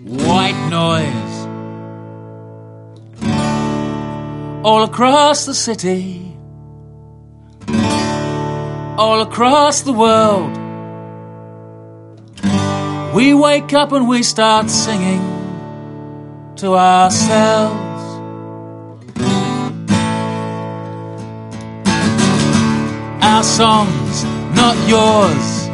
white noise all across the city, all across the world. We wake up and we start singing to ourselves. Our songs, not yours,